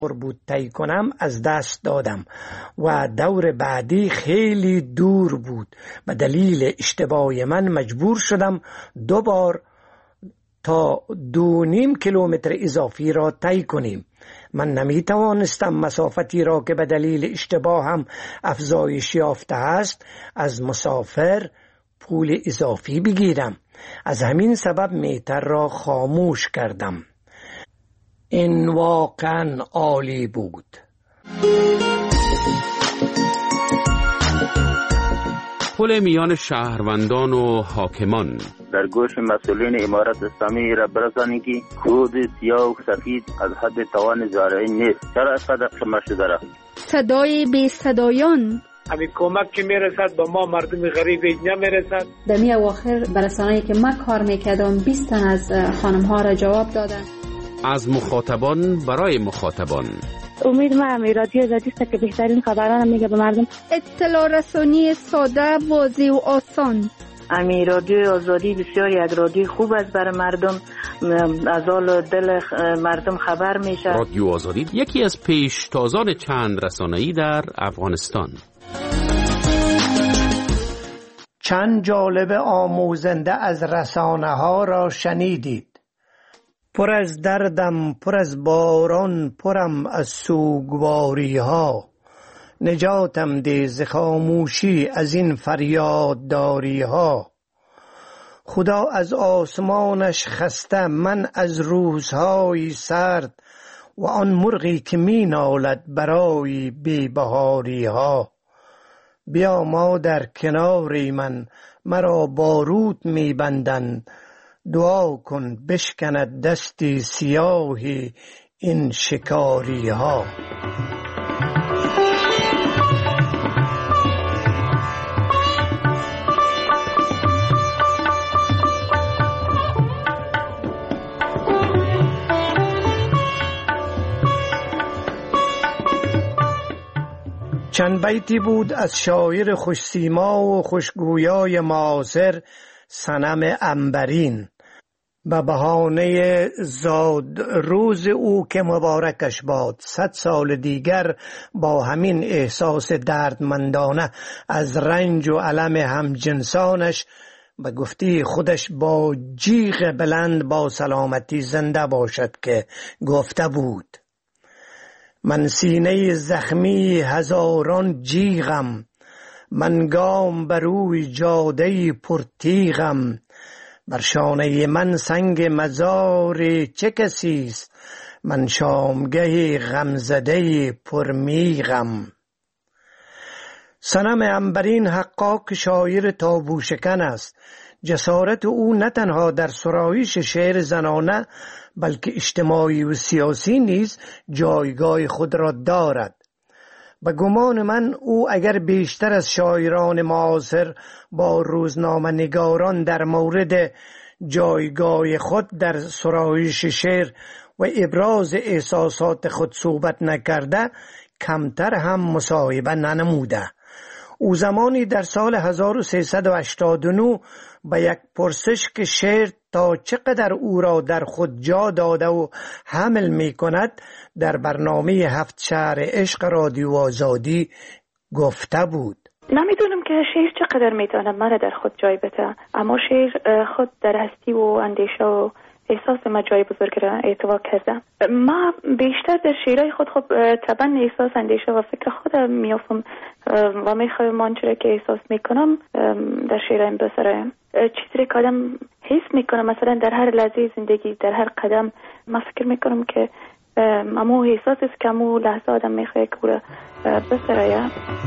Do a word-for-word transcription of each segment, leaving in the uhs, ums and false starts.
بود طی کنم از دست دادم و دور بعدی خیلی دور بود. به دلیل اشتباه من مجبور شدم دو بار تا دو نیم کیلومتر اضافی را طی کنیم. من نمی توانستم مسافتی را که به دلیل اشتباه هم افزایش یافته است از مسافر پول اضافی بگیرم. از همین سبب میتر را خاموش کردم. این واقعا عالی بود. پل میان شهروندان و حاکمان. در گوش مسئولین امارت اسلامی را برسانید که خود سیاه و سفید از حد توان زارعی نیست. چرا اینقدر شما شده را؟ صدای بی صدایان. همین کمک که میرسد با ما مردم غریب نمیرسد. در می اواخر برسانه‌ای که من کار میکردم بیست تن از خانم ها را جواب دادن. از مخاطبان برای مخاطبان. امید ما هم رادیو آزادی است که بهترین خبران میگه به مردم. اطلاع رسانی ساده، واضح و آسان. امی رادیو آزادی بسیاری یک رادیو خوب است برای مردم، از حال دل مردم خبر میشه. رادیو آزادی یکی از پیشتازان چند رسانه‌ای در افغانستان. چند جالب آموزنده از رسانه ها را شنیدید. پر از دردم، پر از باران، پرم از سوگواری ها. نجاتم ده ز خاموشی از این فریاد داری ها. خدا از آسمانش خسته، من از روزهای سرد و آن مرغی که می نالد برای بی بهاری ها. بیا ما در کناری من، مرا باروت می بندن. دعا کن بشکند دستی سیاهی این شکاری ها. چند بیتی بود از شاعر خوشسیما و خوشگویای معاصر صنم عنبرین. به بهانه زاد روز او که مبارکش باد، صد سال دیگر با همین احساس دردمندانه از رنج و الم همجنسانش به گفته خودش با جیغ بلند با سلامتی زنده باشد که گفته بود: من سینه زخمی هزاران جیغم، من گام بر روی جاده پرتیغم. بر شانه من سنگ مزار چه کسیست، من شامگه غمزده پرمیغم. صنم عنبرین حقاق شاعر تابوشکن است. جسارت او نه تنها در سرایش شعر زنانه بلکه اجتماعی و سیاسی نیز جایگاه خود را دارد. به گمان من او اگر بیشتر از شاعران معاصر با روزنامه نگاران در مورد جایگاه خود در سرایش شعر و ابراز احساسات خود صحبت نکرده، کمتر هم مصاحبه ننموده. او زمانی در سال هزار و سیصد و هشتاد و نه به یک پرسش که شعر تا چقدر او را در خود جا داده و حمل می کند در برنامه هفت شهر عشق رادیو آزادی گفته بود: نمیدونم که شعر چقدر میتونه مرا در خود جای بده، اما شعر خود در هستی و اندیشه و احساس ما جای بزرگ را اعتوا کرده. ما بیشتر در شعرهای خود خب طبعا احساس اندیشه و فکر خود میافم و میخوایم آنچه که احساس میکنم در شعرهایم بسرایم. چیزی که آدم حس میکنم، مثلا در هر لحظه زندگی، در هر قدم، ما فکر میکنم که امو احساس است که امو لحظه آدم میخواه که او بسرایه.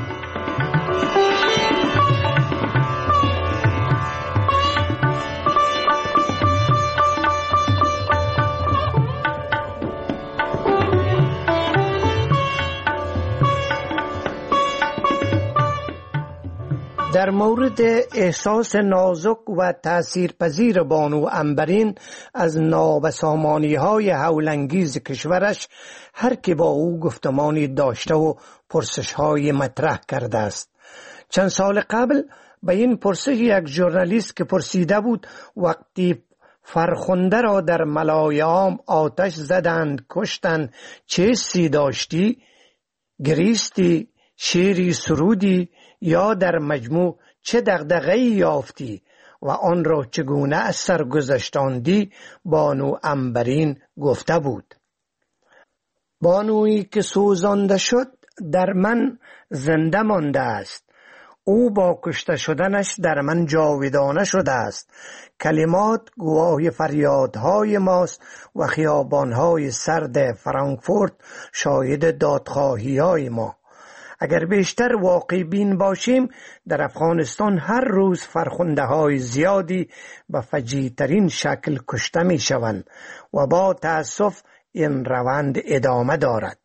در مورد احساس نازک و تأثیرپذیر بانو عنبرین از نابسامانی‌های هولانگیز کشورش هر که با او گفتمانی داشته و پرسش‌های مطرح کرده است. چند سال قبل به این پرسش یک ژورنالیست که پرسیده بود وقتی فرخنده را در ملای عام آتش زدند کشتند، چیستی داشتی؟ گریستی؟ شیری سرودی؟ یا در مجموع چه دغدغه‌ای یافتی و آن را چگونه از سر گذشتاندی؟ بانو عنبرین گفته بود. بانویی که سوزانده شد در من زنده مانده است. او با کشته شدنش در من جاودانه شده است. کلمات گواه فریادهای ماست و خیابانهای سرد فرانکفورت شاهد دادخواهی های ما. اگر بیشتر واقع بین باشیم، در افغانستان هر روز فرخنده های زیادی به فجیع‌ترین شکل کشته می شوند و با تأسف این روند ادامه دارد.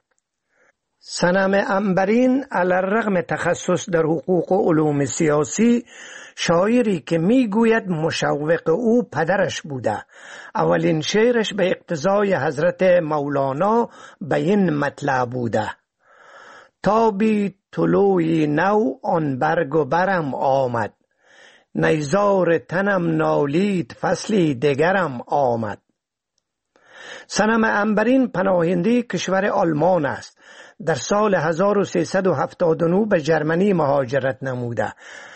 صنم عنبرین علی‌الرغم تخصص در حقوق و علوم سیاسی، شاعری که میگوید مشوق او پدرش بوده. اولین شعرش به اقتضای حضرت مولانا به این مطلب بوده: تابی طلوعی نو آن برگ و برم آمد، نیزار تنم نالید فصلی دگرم آمد. صنم عنبرین پناهنده کشور آلمان است. در سال هزار و سیصد و هفتاد و نه به جرمنی مهاجرت نموده.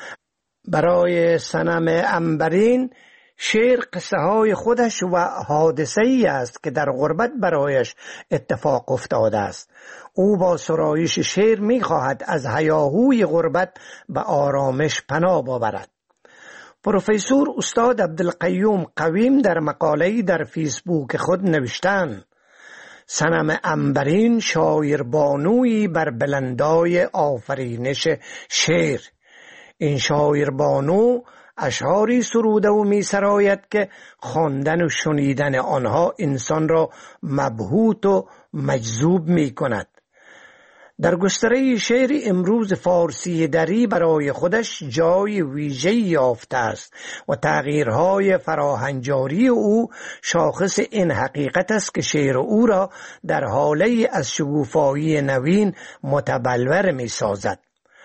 برای صنم عنبرین شعر قصه های خودش و حادثه ای است که در غربت برایش اتفاق افتاده است. او با سرایش شعر می خواهد از هیاهوی غربت به آرامش پناه ببرد. پروفسور استاد عبدالقیوم قویم در مقاله‌ای در فیسبوک خود نوشتند: صنم عنبرین شاعر بانویی بر بلندای آفرینش شعر. این شاعر بانو اشعاری سروده و می سراید که خواندن و شنیدن آنها انسان را مبهوت و مجذوب می کند. در گستره شعر امروز فارسی دری برای خودش جای ویژه‌ای یافته است و تغییرهای فراهنجاری او شاخص این حقیقت است که شعر او را در حاله از شگوفایی نوین متبلور می سازد.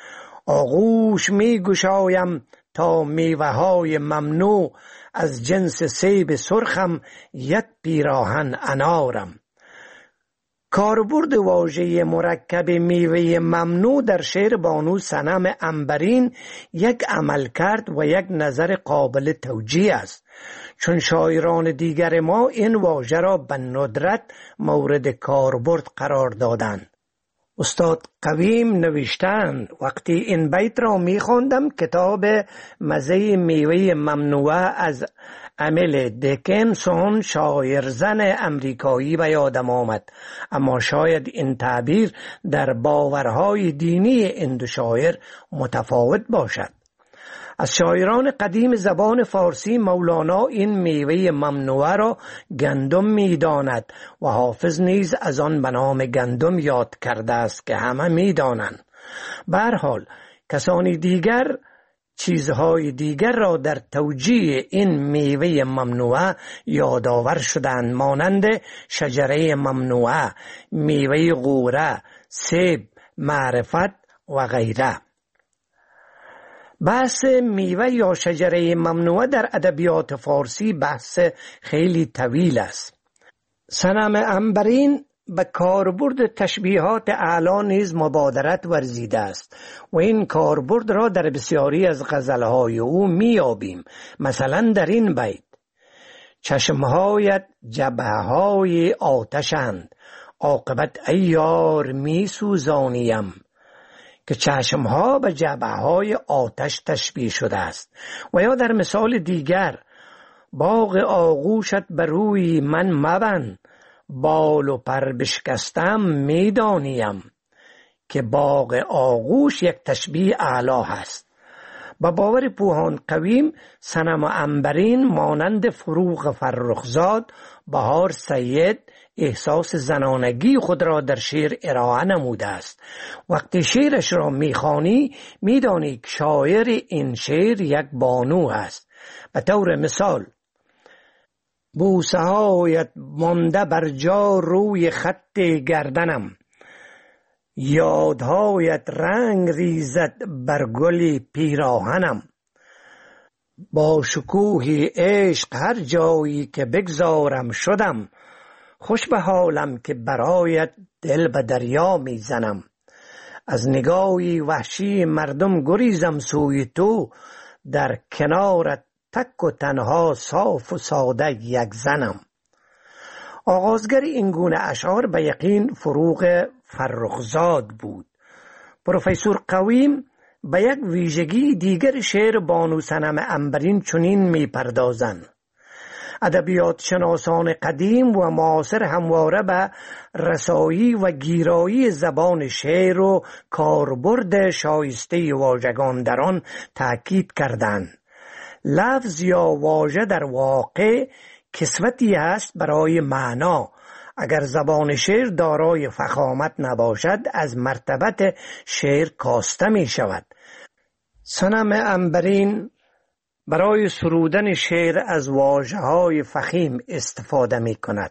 آغوش می گشایم تا میوه‌های ممنوع، از جنس سیب سرخم یک پیراهن انارم. کاربرد واژه مرکب میوه ممنوع در شعر بانو صنم عنبرین یک عملکرد و یک نظر قابل توجیه است، چون شاعران دیگر ما این واژه را به ندرت مورد کاربرد قرار دادند. استاد قویم نوشتند: وقتی این بیت را می خواندم کتاب مزه میوه ممنوعه از امیل دیکنسون شاعر زن امریکایی به یادم آمد، اما شاید این تعبیر در باورهای دینی این دو شاعر متفاوت باشد. از شاعران قدیم زبان فارسی مولانا این میوه ممنوعه را گندم می داند و حافظ نیز از آن به نام گندم یاد کرده است که همه می دانند. به هر حال کسانی دیگر چیزهای دیگر را در توجیه این میوه ممنوعه یادآور شدند، مانند شجره ممنوعه، میوه غوره، سیب، معرفت و غیره. بحث میوه یا شجره ممنوعه در ادبیات فارسی بحث خیلی طویل است. صنم عنبرین به کاربرد تشبیهات اعلی نیز مبادرت ورزیده است و این کاربرد را در بسیاری از غزلهای او میابیم. مثلا در این بیت: چشمهایت جبههای آتشند، عاقبت ای یار می سوزانیم، که چشمها به جبههای آتش تشبیه شده است. و یا در مثال دیگر: باغ آغوشت بر روی من مبند، بال و پر بشکستم میدانیم، که باغ آغوش یک تشبیه اعلی هست. با باور پوهان قویم صنم عنبرین مانند فروغ فرخزاد، بهار سید احساس زنانگی خود را در شعر ارائه نموده است. وقتی شعرش را میخوانی میدانی که شاعر این شعر یک بانو است. به طور مثال: بوسه هایت مانده بر جا روی خط گردنم، یادهایت رنگ ریزد بر گل پیراهنم. با شکوهی عشق هر جایی که بگذارم شدم، خوش به حالم که برایت دل به دریا میزنم. از نگاهی وحشی مردم گریزم سوی تو، در کنارت تک و تنها صاف و ساده یک زنم. آغازگر این گونه اشعار به یقین فروغ فرخزاد بود. پروفسور قویم به یک ویژگی دیگر شعر بانو صنم عنبرین چنین می پردازند: ادبیات شناسان قدیم و معاصر همواره به رسایی و گیرایی زبان شعر و کاربرد شایسته واژگان در آن تأکید کردند. لفظ یا واژه در واقع کسوتی است برای معنا. اگر زبان شعر دارای فخامت نباشد از مرتبت شعر کاسته می شود. صنم عنبرین برای سرودن شعر از واژه‌های فخیم استفاده می کند.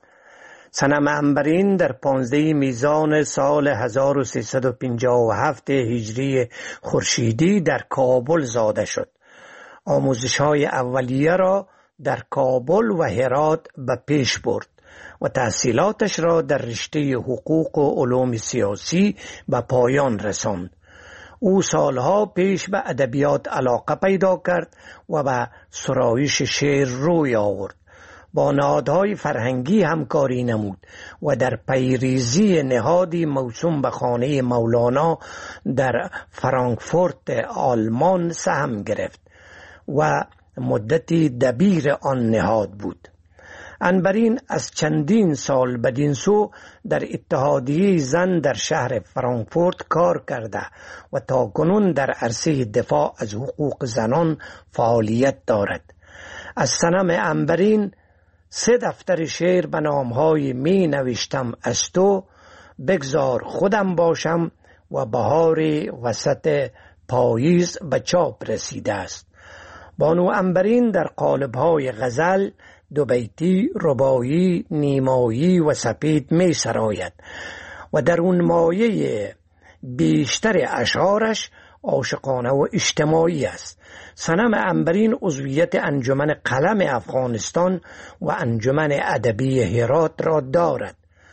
صنم عنبرین در پانزده میزان سال هزار و سیصد و پنجاه و هفت هجری خورشیدی در کابل زاده شد. آموزش‌های اولیه را در کابل و هرات به پیش برد و تحصیلاتش را در رشته حقوق و علوم سیاسی به پایان رساند. او سالها پیش به ادبیات علاقه پیدا کرد و به سرایش شعر روی آورد. با نهادهای فرهنگی همکاری نمود و در پیریزی نهادی موسوم به خانه مولانا در فرانکفورت آلمان سهم گرفت و مدتی دبیر آن نهاد بود. عنبرین از چندین سال بدین سو در اتحادیه زن در شهر فرانکفورت کار کرده و تا کنون در عرصه دفاع از حقوق زنان فعالیت دارد. از صنم عنبرین سه دفتر شعر به نامهای می نوشتم از تو، بگذار خودم باشم و بهار وسط پاییز به چاپ رسیده است. بانو عنبرین در قالب‌های غزل، دو بیتی، رباعی، نیمایی و سپید می سراید و در اون مایه بیشتر اشعارش عاشقانه و اجتماعی است. صنم عنبرین عضویت انجمن قلم افغانستان و انجمن ادبی هرات را دارد.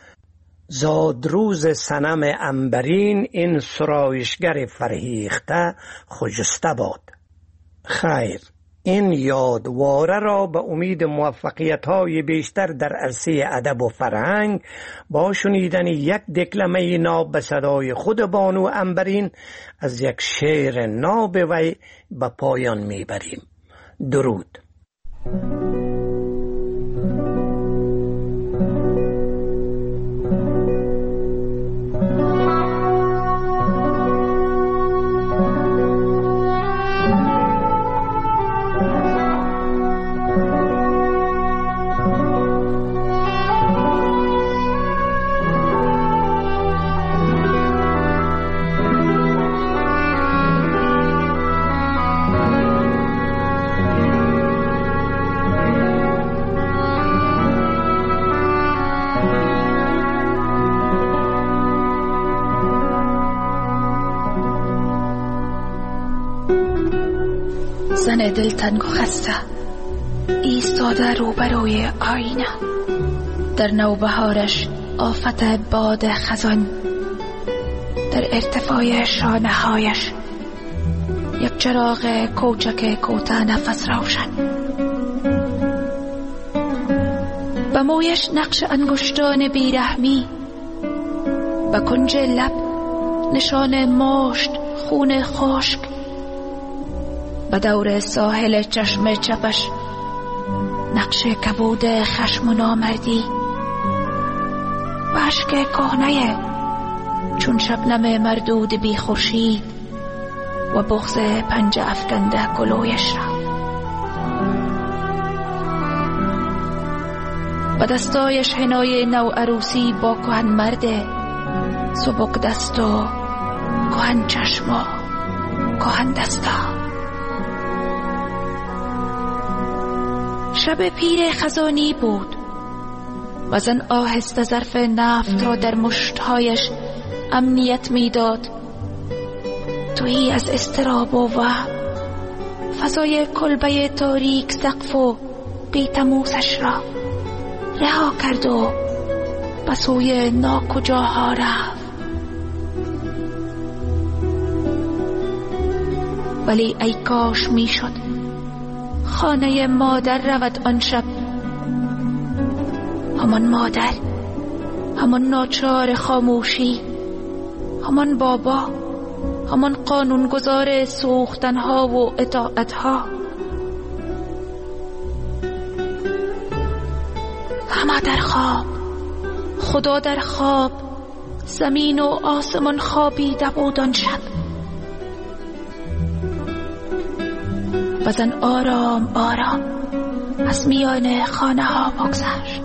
زادروز صنم عنبرین این سرایشگر فرهیخته خجسته باد. خیر، این یادواره را به امید موفقیت‌های بیشتر در عرصه ادب و فرهنگ با شنیدن یک دکلمه ناب به صدای خود بانو عنبرین از یک شعر ناب وی به پایان میبریم. درود. زن دلتنگ و خسته ایستاده روبروی آینه، در نوبهارش آفت باد خزان، در ارتفاع شانه هایش یک چراغ کوچک کوتاه نفس روشن، به مویش نقش انگشتان بیرحمی، به کنج لب نشان مشت خون خشک، به دور ساحل چشم چپش نقش کبود خشم و نامردی، و اشک کهنه چون شبنم مردود بی خورشید و بغض پنجه افکنده گلویش را. به دستایش حنای نو عروسی با کهن مرده، سبک دست و کهن چشم و کهن دستا. شب پیر خزانی بود و زن آهسته ظرف نفت را در مشتهایش امنیت میداد. تویی از استراب و وهم فضای کلبه تاریک سقف و بیتموسش را رها کرد و به سوی ناکجاها رفت. ولی ای کاش می شد خانه مادر رود آن شب. همان مادر، همان ناچار خاموشی، همان بابا، همان قانونگذار سوختنها و اطاعتها. همه در خواب، خدا در خواب، زمین و آسمان خوابیده بود آن شب. و زن آرام آرام از میان خانه ها بگذشت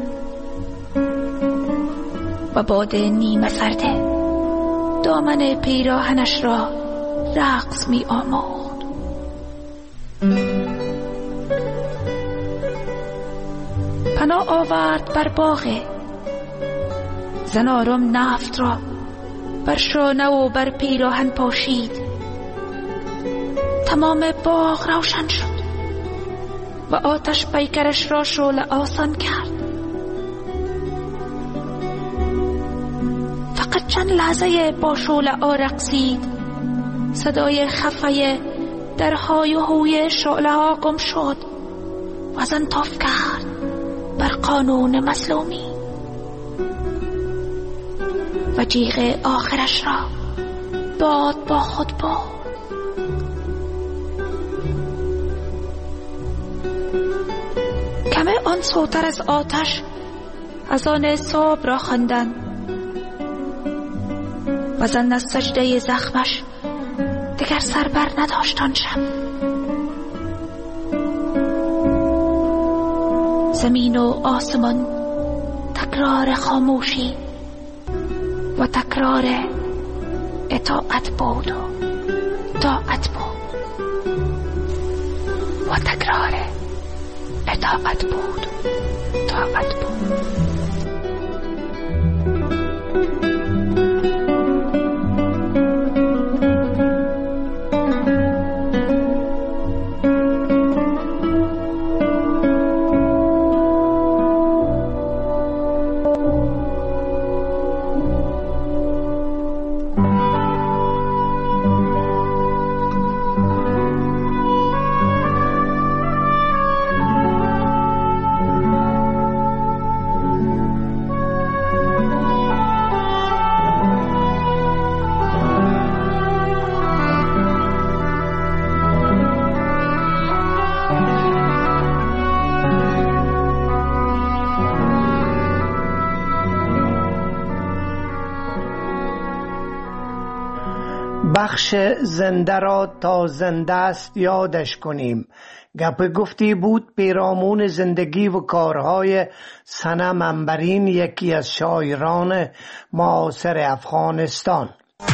و باد نیمه سرده دامن پیراهنش را رقص می آموخت. پناه آورد بر باغ. زن آرام نفت را بر شانه و بر پیراهن پاشید. تمام باغ روشن شد و آتش پیکرش را شعله آسان کرد. فقط چند لحظه با شعله ها رقصید. صدای خفه در های و هوی شعله ها گم شد و زن تاف کرد بر قانون مظلومی و جیغ آخرش را باد با خود برد. کمه آن سوتر از آتش از آن صبح را خواندند و زن از سجده زخمش دیگر سر بر نداشت آن شب. زمین و آسمان تکرار خاموشی و تکرار اطاعت بود و طاعت بود و تکرار اطاعت بود طاعت بود. بخش زنده را تا زنده است یادش کنیم. گپ گفتی بود پیرامون زندگی و کارهای صنم عنبرین، یکی از شاعران معاصر افغانستان.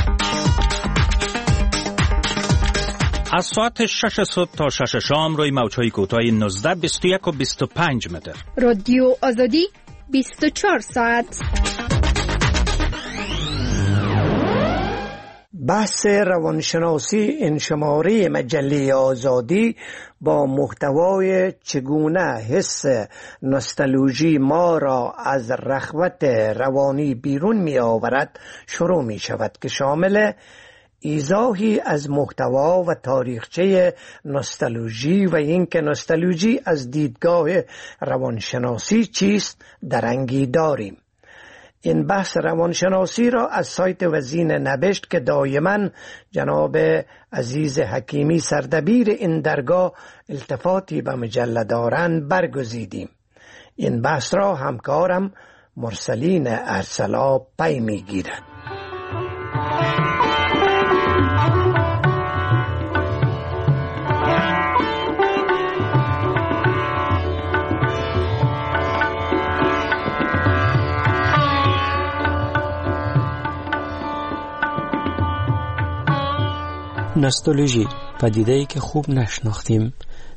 از ساعت شش صبح تا شش شام روی موج‌های کوتاه نوزده، بیست و یک و بیست و پنج متر. رادیو آزادی بیست و چهار ساعت. بحث روانشناسی این شماره مجله آزادی با محتوای چگونه حس نوستالژی ما را از رغبت روانی بیرون می آورد شروع می شود که شامل ایضاحی از محتوا و تاریخچه نوستالژی و اینکه نوستالژی از دیدگاه روانشناسی چیست درنگی داریم. این بحث روانشناسی را از سایت وزین نبشت که دائما جناب عزیز حکیمی سردبیر این درگاه التفاتی به مجله دارند برگزیدیم. این بحث را همکارم مرسلین ارسلا پی میگیرد. نوستالژی، پدیده‌ای که خوب نشناختیم،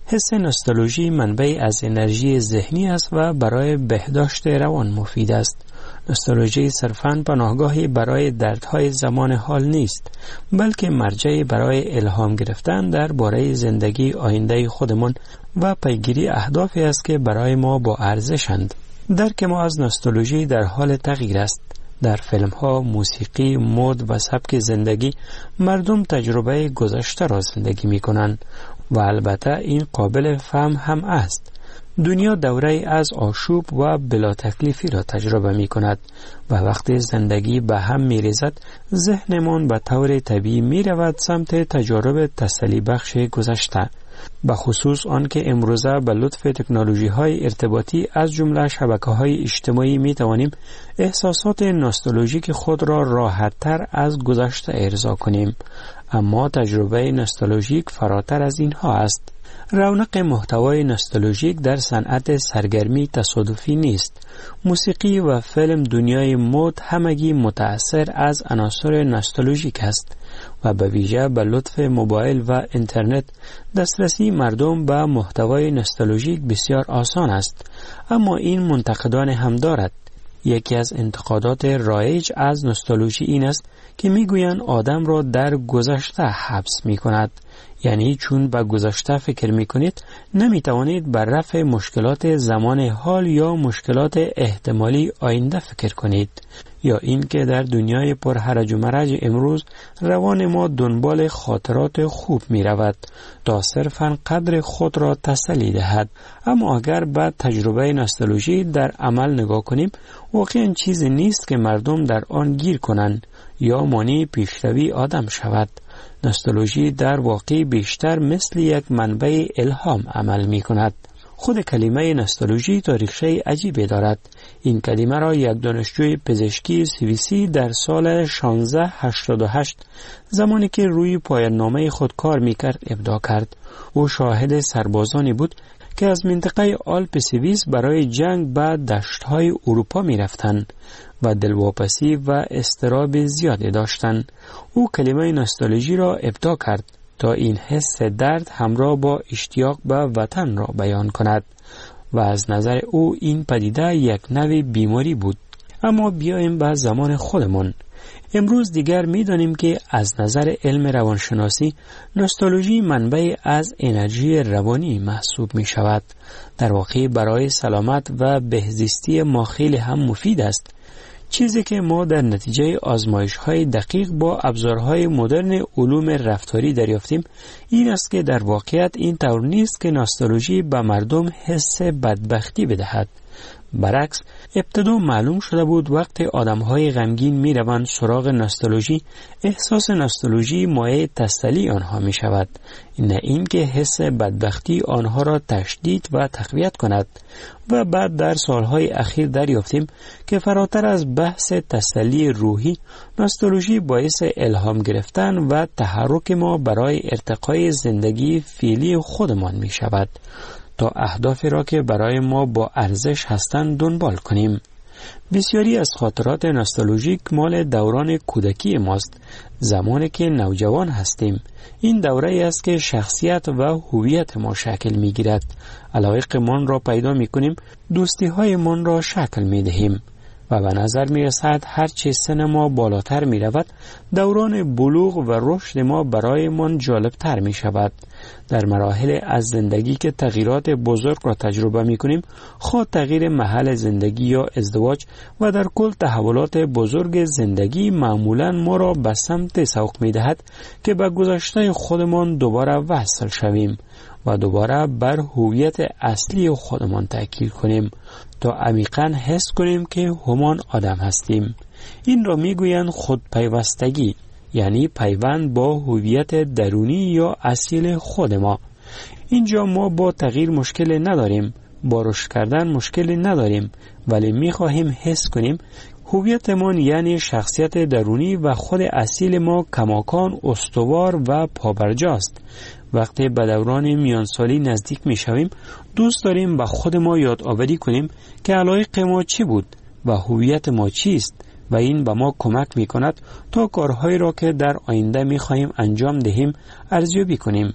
حس نوستالژی منبعی از انرژی ذهنی است و برای بهداشت روان مفید است. نوستالژی صرفاً پناهگاهی برای دردهای زمان حال نیست، بلکه مرجعی برای الهام گرفتن درباره زندگی آینده خودمان و پیگیری اهدافی است که برای ما با ارزشند. درک ما از نوستالژی در حال تغییر است. در فیلم‌ها، موسیقی، مد و سبک زندگی مردم تجربه گذشته را زندگی می‌کنند و البته این قابل فهم هم است. دنیا دوره از آشوب و بلا تکلیفی را تجربه می کند و وقتی زندگی به هم می ریزد، ذهنمان به طور طبیعی می رود سمت تجارب تسلی بخش گذشته. به خصوص آن که امروزه به لطف تکنولوژی های ارتباطی از جمله شبکه های اجتماعی می توانیم احساسات نوستالژیک خود را راحت تر از گذشته ارضا کنیم. اما تجربه نوستالژیک فراتر از اینها است. رونق محتوای نوستالژیک در صنعت سرگرمی تصادفی نیست. موسیقی و فیلم دنیای مد همگی متأثر از عناصر نوستالژیک است و به ویژه به لطف موبایل و اینترنت دسترسی مردم به محتوای نوستالژیک بسیار آسان است. اما این منتقدان هم دارد. یکی از انتقادات رایج از نوستالژی این است که میگویند آدم را در گذشته حبس می کند. یعنی چون به گذشته فکر می کنید نمی توانید بر رفع مشکلات زمان حال یا مشکلات احتمالی آینده فکر کنید، یا این که در دنیای پر هرج و مرج امروز روان ما دنبال خاطرات خوب می رود تا صرفاً قدر خود را تسلی دهد. اما اگر به تجربه نوستالژی در عمل نگاه کنیم، واقعاً چیزی نیست که مردم در آن گیر کنند یا مانع پیشروی آدم شود. نوستالژی در واقع بیشتر مثل یک منبع الهام عمل می کند. خود کلمه نوستالژی تاریخچه عجیبی دارد. این کلمه را یک دانشجوی پزشکی سوئیسی در سال شانزده هشتاد و هشت زمانی که روی پایان نامه خود کار می کرد ابداع کرد. او شاهد سربازانی بود که از منطقه آلپ سوئیس برای جنگ به دشت‌های اروپا می رفتند و دلواپسی و اضطراب زیادی داشتند. او کلمه نوستالژی را ابداع کرد تا این حس درد همراه با اشتیاق به وطن را بیان کند و از نظر او این پدیده یک نوع بیماری بود. اما بیاییم به زمان خودمان. امروز دیگر می دانیم که از نظر علم روانشناسی نوستالژی منبع از انرژی روانی محسوب می شود. در واقع برای سلامت و بهزیستی ما خیلی هم مفید است. چیزی که ما در نتیجه آزمایش‌های دقیق با ابزارهای مدرن علوم رفتاری دریافتیم این است که در واقعیت این طور نیست که نوستالژی به مردم حس بدبختی بدهد. برعکس، ابتدا معلوم شده بود وقتی آدم‌های غمگین می‌روند سراغ نوستالژی، احساس نوستالژی مایه تسلی آنها می‌شود، نه اینکه حس بدبختی آنها را تشدید و تقویت کند. و بعد در سالهای اخیر دریافتیم که فراتر از بحث تسلی روحی، نوستالژی باعث الهام گرفتن و تحرک ما برای ارتقای زندگی فعلی خودمان می‌شود تا اهدافی را که برای ما با ارزش هستند دنبال کنیم. بسیاری از خاطرات نوستالژیک مال دوران کودکی ماست، زمانی که نوجوان هستیم. این دوره است که شخصیت و هویت ما شکل می گیرد. علایق من را پیدا می کنیم، دوستی های من را شکل می دهیم و به نظر می رسد هرچه سن ما بالاتر می رود، دوران بلوغ و رشد ما برای من جالب تر می شود. در مراحل از زندگی که تغییرات بزرگ را تجربه می کنیم، خود تغییر محل زندگی یا ازدواج و در کل تحولات بزرگ زندگی معمولاً ما را به سمت سوق می دهد که به گذشته خودمان دوباره وصل شویم و دوباره بر هویت اصلی خودمان تأکید کنیم تا عمیقاً حس کنیم که همان آدم هستیم. این را می گویند خودپیوستگی، یعنی پیوند با هویت درونی یا اصیل خود ما. اینجا ما با تغییر مشکل نداریم، با رشد کردن مشکل نداریم، ولی می خواهیم حس کنیم هویتمان یعنی شخصیت درونی و خود اصیل ما کماکان استوار و پابرجاست. وقتی به دوران میانسالی نزدیک می شویم، دوست داریم به خود ما یادآوری کنیم که علایق ما چی بود و هویت ما چیست و این به ما کمک می کند تا کارهایی را که در آینده می خواهیم انجام دهیم ارزیابی کنیم.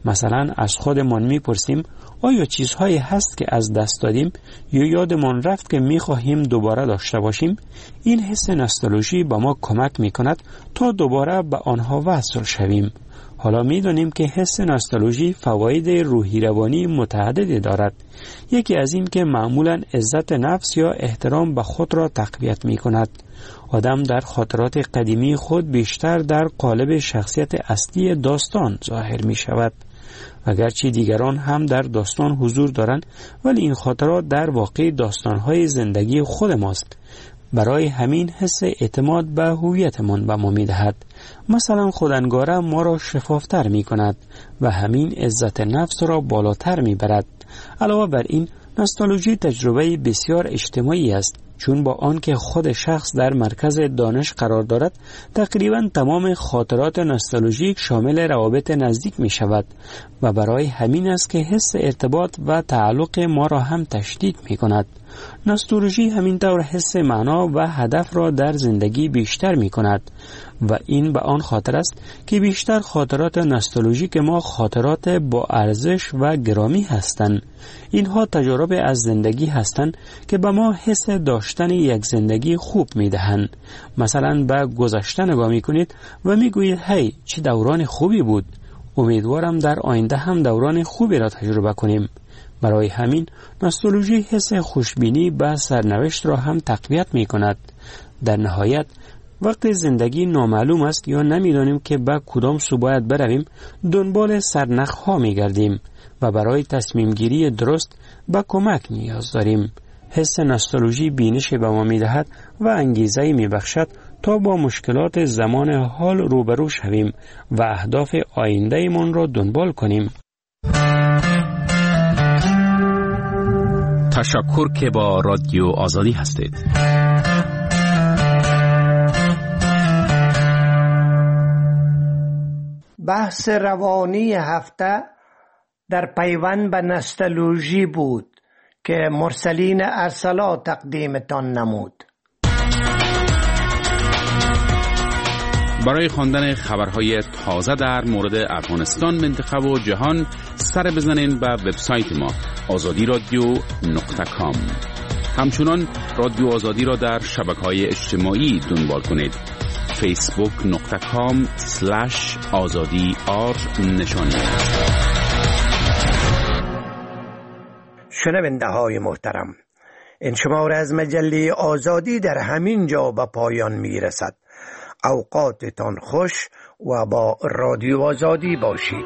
مثلا از خودمان میپرسیم آیا چیزهایی هست که از دست دادیم یا یادمان رفت که میخواهیم دوباره داشته باشیم؟ این حس نوستالژی به ما کمک میکند تا دوباره به آنها وصل شویم. حالا میدانیم که حس نوستالژی فواید روحی روانی متعددی دارد. یکی از این که معمولا عزت نفس یا احترام به خود را تقویت میکند. آدم در خاطرات قدیمی خود بیشتر در قالب شخصیت اصلی داستان ظاهر می شود. اگرچه دیگران هم در داستان حضور دارند، ولی این خاطرات در واقع داستانهای زندگی خود ماست. برای همین حس اعتماد به هویتمان به ما می دهد. مثلا خودانگاره ما را شفافتر می کند و همین عزت نفس را بالاتر می برد. علاوه بر این، نوستالژی تجربه بسیار اجتماعی است، چون با آنکه خود شخص در مرکز دانش قرار دارد، تقریبا تمام خاطرات نوستالژیک شامل روابط نزدیک می شود و برای همین است که حس ارتباط و تعلق ما را هم تشدید می کند. نوستالژی همینطور حس معنا و هدف را در زندگی بیشتر می کند و این به آن خاطر است که بیشتر خاطرات نوستالژیک ما خاطرات با ارزش و گرامی هستند. اینها تجارب از زندگی هستند که به ما حس داشتن یک زندگی خوب می دهند. مثلا به گذشته نگاه می کنید و می گویید هی چه دوران خوبی بود. امیدوارم در آینده هم دوران خوبی را تجربه کنیم. برای همین نوستالژی حس خوشبینی به سرنوشت را هم تقویت می کند. در نهایت وقتی زندگی نامعلوم است یا نمیدانیم که به کدام سو باید برویم، دنبال سرنخ ها می گردیم و برای تصمیم گیری درست به کمک نیاز داریم. حس نوستالژی بینش به ما می دهد و انگیزه می بخشد تا با مشکلات زمان حال روبرو شویم و اهداف آینده من را دنبال کنیم. تشکر که با رادیو آزادی هستید. بحث روانی هفته در پیوند به نوستالژی بود که مرسلین ارسلا تقدیمتان نمود. برای خواندن خبرهای تازه در مورد افغانستان، منطقه و جهان سر بزنین به وبسایت ما آزادی رادیو نقطه کام. همچنان رادیو آزادی را در شبکه‌های اجتماعی دنبال کنید. فیسبوک نقطه کام سلش آزادی آر نشانی. شنونده های محترم، این شماره از مجله آزادی در همین جا به پایان می رسد. اوقاتتان خوش و با رادیو آزادی باشید.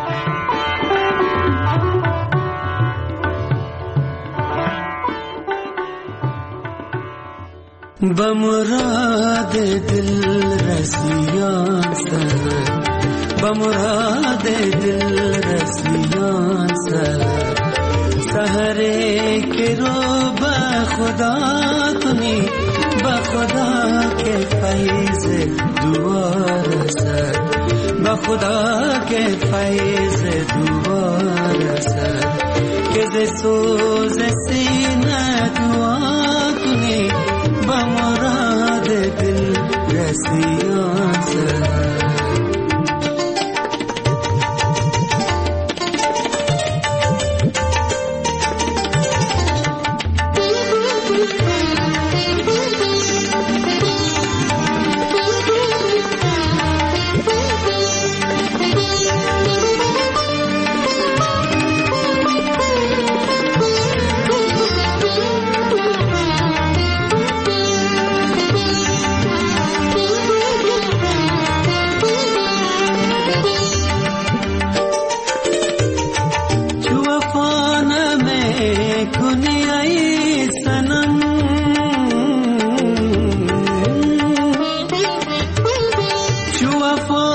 به مراد دل رسیان سر، به مراد دل رسیان سر، سحره که رو به خدا کنی، به خدا که فیض دوار سر، به خدا که فیض دوار سر، که ز سوز سینه دعا کنی، به مراد دل رسیان سر. Wonderful.